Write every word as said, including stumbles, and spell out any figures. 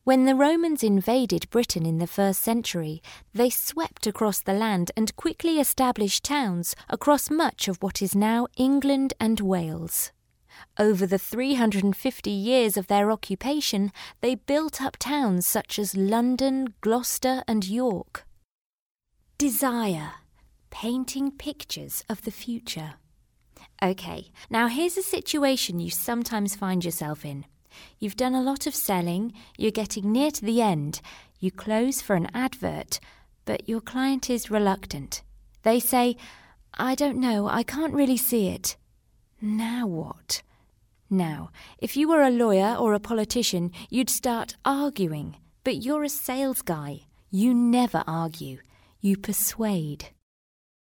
When the Romans invaded Britain in the first century, they swept across the land and quickly established towns across much of what is now England and Wales. Over the three hundred fifty years of their occupation, they built up towns such as London, Gloucester and York. Desire. Painting pictures of the future. Okay, now here's a situation you sometimes find yourself in. You've done a lot of selling, you're getting near to the end, you close for an advert, but your client is reluctant. They say, "I don't know, I can't really see it." Now what? Now, if you were a lawyer or a politician, you'd start arguing, but you're a sales guy. You never argue, you persuade.